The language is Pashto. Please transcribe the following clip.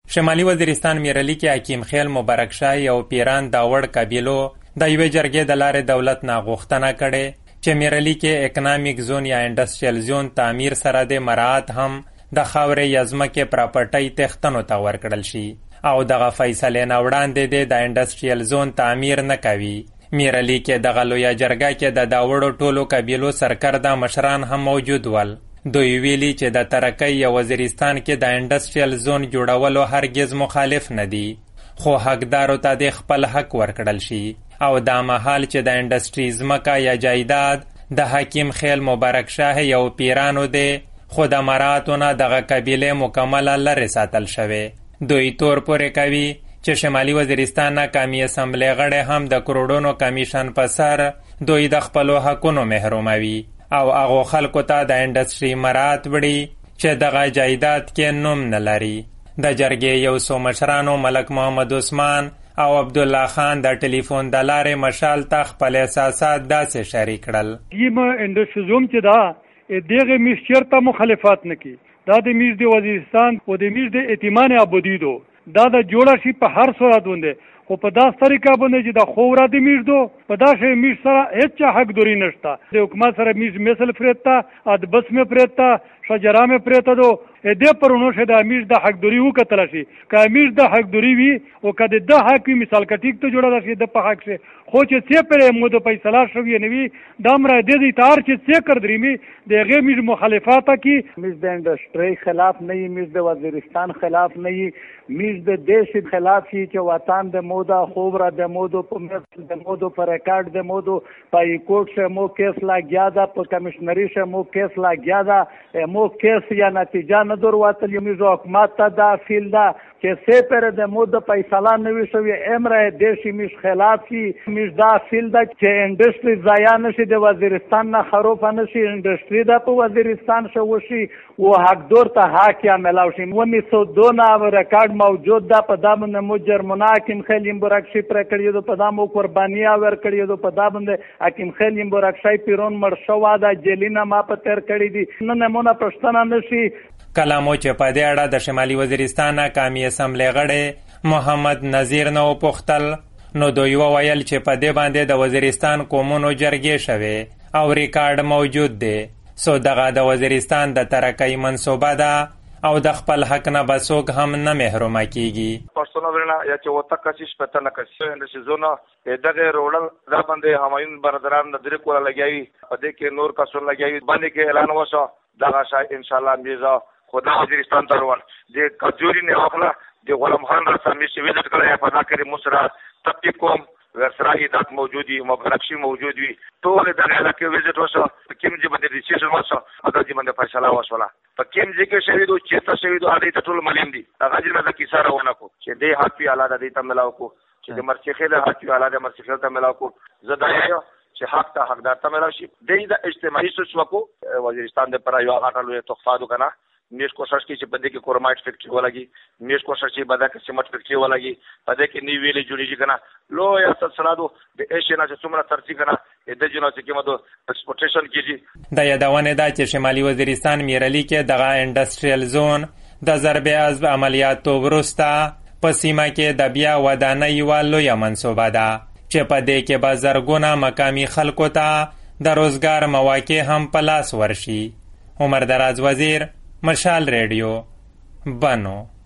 شمالي وزیرستان میرعلي کې حکیم خیل مبارک شاهی او پیران داوړ قبیلو د یوې جرګې د لارې دولت نه غوښتنه کړې چې میرعلي کې اکنامیک زون یا انډسټریل زون تعمیر سره د مراعات هم د خاورې یا ځمکې پراپرټۍ تښتنو ته ورکړل شي او دغه فیصلې نه وړاندې د انډسټریل زون تعمیر نه کوي. میرعلي کې دغه لویه جرګه کې د داوړو ټولو قبیلو سرکرده مشران هم موجود ول. دوی ویلي چې د ترکۍ یا وزیرستان کې د انډسټریل زون جوړولو هرگز مخالف نه دي، خو حقدارو ته د خپل حق ورکړل شي او دا مهال چې د انډسټري ځمکه یا جایداد د حکیم خیل مبارک شاه یو پیرانو دی، خو د مراعاتو نه دغه قبیلې مکمله لرې ساتل شوې. دوی تور پورې کوي چې شمالي وزیرستان ناکامي اسمبلی غړي هم د کروڑونو کمیشن په سر دوی د خپلو حقونو محروموي او هغو خلکو ته د انډسټري مراعات وړي چې دغه جایداد کې نوم نه لري. د جرګې یو څو مشرانو ملک محمد عثمان او عبدالله خان د ټلیفون د لارې مشال ته خپل احساسات داسې شریک کړل. یم انډسټري زون چې دا دغه میش چېرته مخالفت نه کوي، دا د میش د وزیرستان او د میش د اطمینان ابدي دو دا د جوړه شي په هر صورت باندې، خو په داس طریقه باندې چې د خورا د میش دو په داسې میش سره هیڅ حق دوری نشته. د حکومت سره میش مثل فرتا اد بس می فرتا شجرا می فرتا دو دې پرونو شه د میش د حق دوری وکتل شي. که میش د حق دوری وي او کده د حق مثال کټیک ته جوړه شي د په حق شه، خو چې څه پر مو د فیصله شوی نه وي د امر د دې تار چې څه کړ درېمي دغه میش مخالفت کی میش د انډسټری خلاف نه وي، میش د وزیرستان خلاف نه وي، میش د دیش خلاف شي چې وطن د مودا خوبره د مودو د مودو پر ریکارډ د مودو پای کوټ شه مو کیس لا گیا دا په کمشنری شه مو کیس لا گیا دا مو کیس یا نتیجه نه در واتل یو میز حکومت ته دا فیل دا چې سه پر د مود فیصله نوي شوی امر دیشي میش خلاف شي. میش دا فیل دا چې انډسټری ضایع نشي، د وزیرستان نه خروف نشي، انډسټری دا په وزیرستان شو وشي او حق دور ته حق یا ملاو شي. 1902 ریکارډ موجود دا په دامن مجر مناکم خلیم برکشي پر کړی دو په دامو قربانیا ور کړی دو په دامن حکیم خلیم برکشي پیرون مر شو دا جلینا ما په تر کړی دي نه نمونه پښتنه نشي. کلامو چې په دې اړه د شمالي وزیرستان ناکامي اسمبلی غړی محمد نذیر نه وپوښتل، نو دوی وویل چې په دې باندې د وزیرستان قومونو جرګې شوې او ریکارډ موجود دی، سو دغه د وزیرستان د ترکۍ منصوبه ده او د خپل حق نه به څوک هم نه محرومه کیږي. پښتون ورنه یا چې وته کشش پته نه کشي د زونه دغه روړل دا باندې همایون برادران د درې کوله لګیاوي په دې کې نور کسون لګیاوي باندې کې اعلان وشو دغه شای ان شاء الله میزه خدا وزیرستان ته روان د کجوري نه وخلا د غلام خان رسا میشي ویزټ کړی په ذکر مسرا تپی کوم ورسره ایدات موجودی مبارکشي موجود وي ټول د علاقې ویزټ وشو په کوم ځای باندې ډیسیژن وشو او د دې باندې فیصله وشوله په کوم ځای کې شهیدو چې شهیدو اړې ته ټول ملیم دي هغه ځای د کیسه راونه کو چې دې حق په اعلی د دې ته ملاو کو چې د مرچخې د حق په اعلی د مرچخې ته ملاو کو زدایا چې حق ته حقدار ته ملاو شي. د اجتماعي سوچ وکړو وزیرستان د پر یو هغه لوی تحفه کنه میش کوشش کی چې بده کې کورمایټ فیکټری ولګي، میش کوشش چې بده کې سیمټ فیکټری ولګي، بده کې نیو ویلې جوړیږي کنه لو یا سلسلادو د ایشیا نه څومره ترڅی کنه د جنو چې کومه د ایکسپورټیشن کیږي. د یادونه ده چې شمالي وزیرستان میرعلي کې دغه انډسټریل زون د ضرب عضب عملیاتو وروسته په سیمه کې د بیا ودانۍ یوه لویه منصوبه ده چې په دې کې به زرګونه مقامي خلکو ته د روزګار مواقع هم په لاس ورشي. عمر دراز وزیر، مشال ریډیو، بنو.